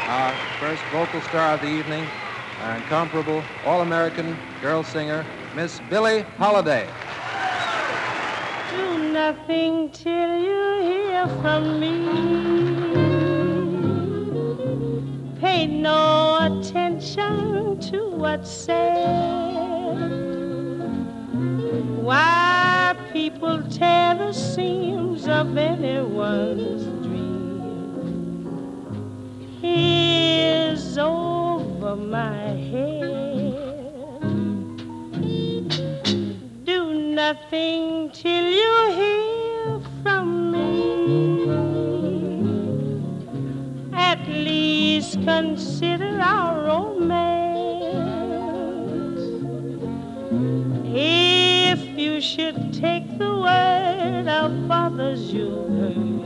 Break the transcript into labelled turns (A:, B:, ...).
A: our first vocal star of the evening, our incomparable all-American girl singer, Miss Billie Holiday.
B: Do nothing till you hear from me. Pay no attention to what's said. Why people tear the seams of anyone's dream is over my head. Do nothing till you hear from me. At least consider our romance. If you should take the word of others you heard,